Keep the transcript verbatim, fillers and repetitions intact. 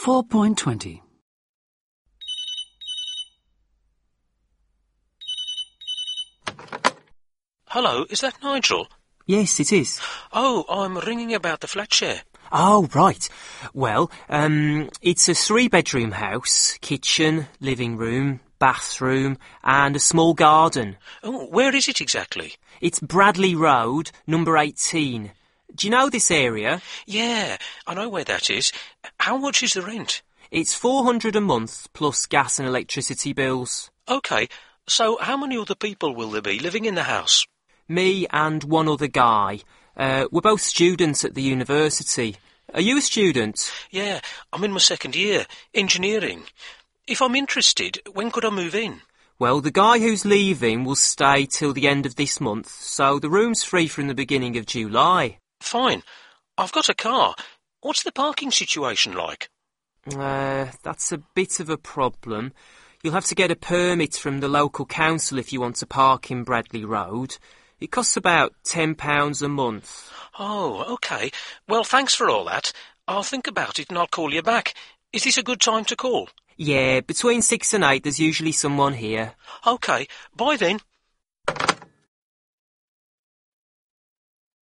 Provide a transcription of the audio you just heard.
four point twenty. Hello, is that Nigel? Yes, it is. Oh, I'm ringing about the flat share. Oh, right. Well, um, it's a three-bedroom house, kitchen, living room, bathroom, and a small garden. Oh, where is it exactly? It's Bradley Road, number eighteen. Do you know this area? Yeah, I know where that is. How much is the rent? It's four hundred a month, plus gas and electricity bills. OK, so how many other people will there be living in the house? Me and one other guy. Uh, we're both students at the university. Are you a student? Yeah, I'm in my second year, engineering. If I'm interested, when could I move in? Well, the guy who's leaving will stay till the end of this month, so the room's free from the beginning of July. Fine. I've got a car. What's the parking situation like? Uh, that's a bit of a problem. You'll have to get a permit from the local council if you want to park in Bradley Road. It costs about ten pounds a month. Oh, OK. Well, thanks for all that. I'll think about it and I'll call you back. Is this a good time to call? Yeah, between six and eight there's usually someone here. OK, bye then.